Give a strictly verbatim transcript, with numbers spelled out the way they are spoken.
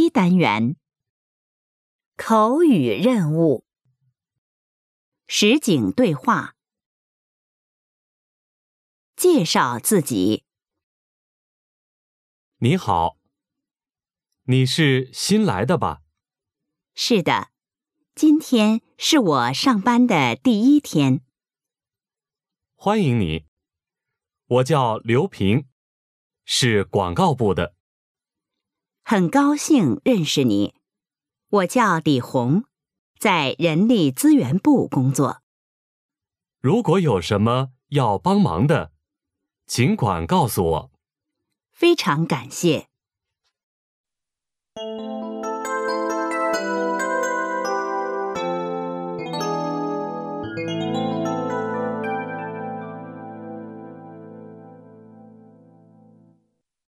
一单元，口语任务，实景对话，介绍自己。 你好，你是新来的吧？ 是的，今天是我上班的第一天。 欢迎你，我叫刘平，是广告部的。 很高兴认识你，我叫李红，在人力资源部工作。 如果有什么要帮忙的，尽管告诉我。 非常感谢。